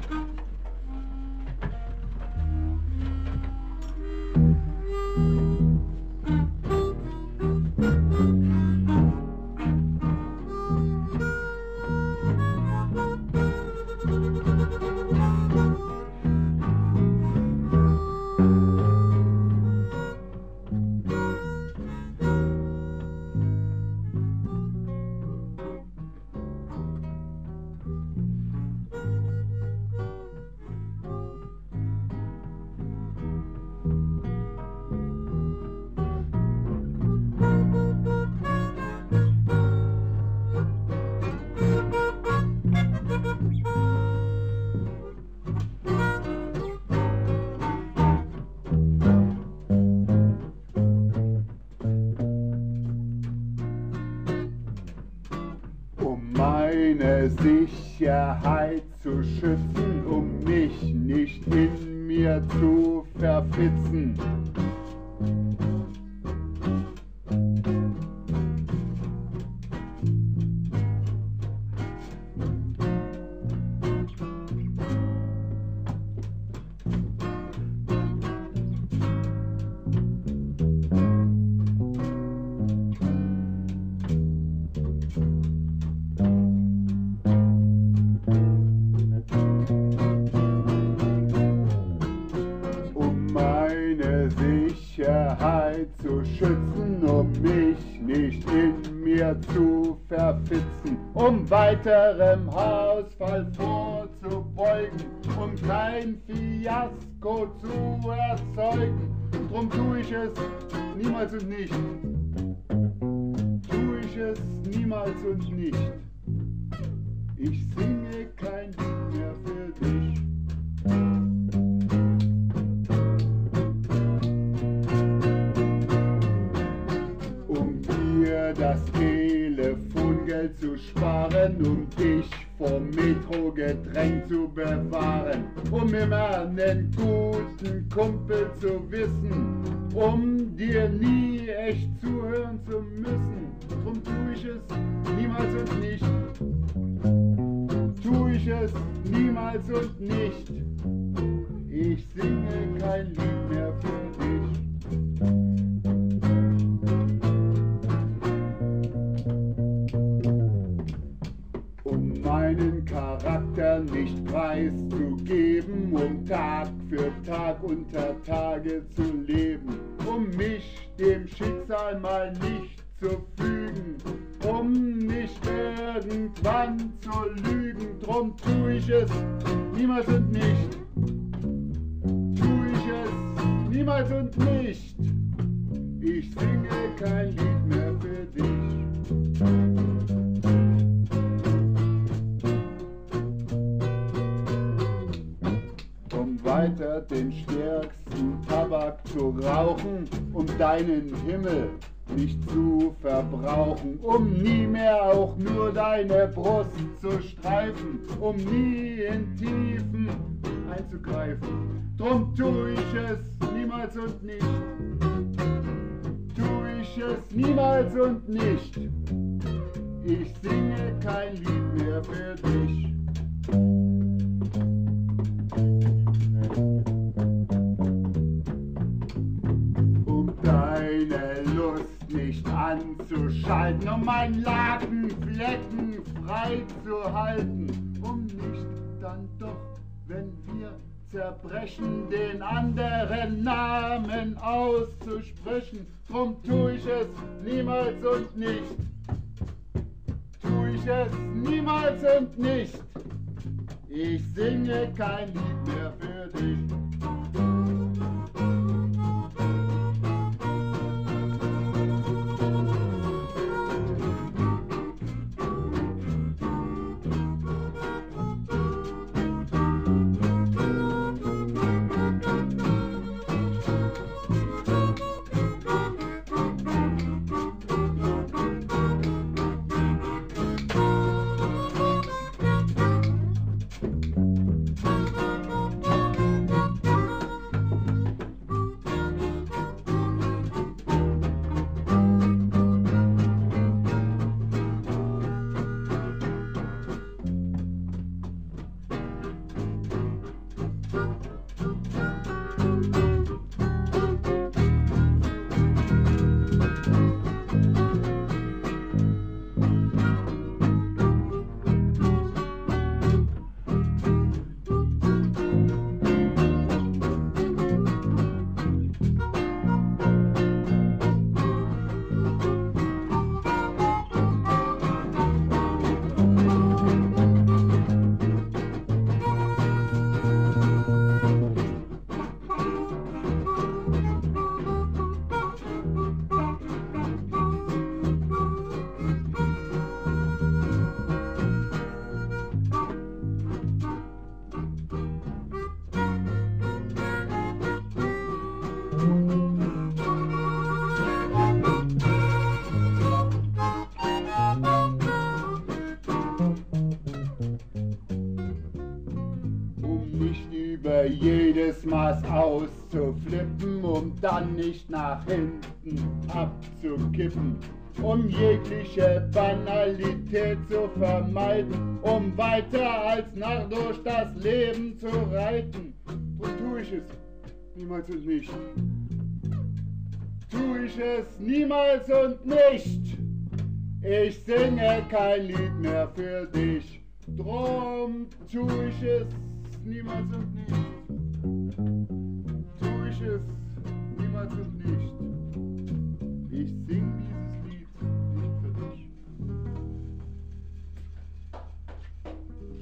Meine Sicherheit zu schützen, um mich nicht in mir zu verfitzen. Sicherheit zu schützen, um mich nicht in mir zu verfitzen, um weiterem Hausfall vorzubeugen, um kein Fiasko zu erzeugen. Drum tu ich es niemals und nicht. Tu ich es niemals und nicht. Ich singe kein Lied mehr für dich. Das Telefongeld zu sparen, um dich vom Metro-Getränk zu bewahren, um immer einen guten Kumpel zu wissen, um dir nie echt zuhören zu müssen. Drum tu ich es niemals und nicht. Tu ich es niemals und nicht. Ich singe kein Lied mehr für dich. Meinen Charakter nicht preiszugeben, um Tag für Tag unter Tage zu leben, um mich dem Schicksal mal nicht zu fügen, um nicht irgendwann zu lügen. Drum tu ich es niemals und nicht. Tu ich es niemals und nicht. Ich singe kein Lied mehr für dich. Weiter den stärksten Tabak zu rauchen, um deinen Himmel nicht zu verbrauchen, um nie mehr auch nur deine Brust zu streifen, um nie in Tiefen einzugreifen. Drum tu ich es niemals und nicht. Tu ich es niemals und nicht. Ich singe kein Lied mehr für dich. Deine Lust nicht anzuschalten, um meinen Lakenflecken frei zu halten, um nicht dann doch, wenn wir zerbrechen, den anderen Namen auszusprechen. Drum tu ich es niemals und nicht. Tu ich es niemals und nicht. Ich singe kein Lied mehr für dich. nicht über jedes Maß auszuflippen, um dann nicht nach hinten abzukippen, um jegliche Banalität zu vermeiden, um weiter als Narr durch das Leben zu reiten. Drum tu ich es niemals und nicht. Tu ich es niemals und nicht. Ich singe kein Lied mehr für dich. Drum tu ich es niemals und nicht.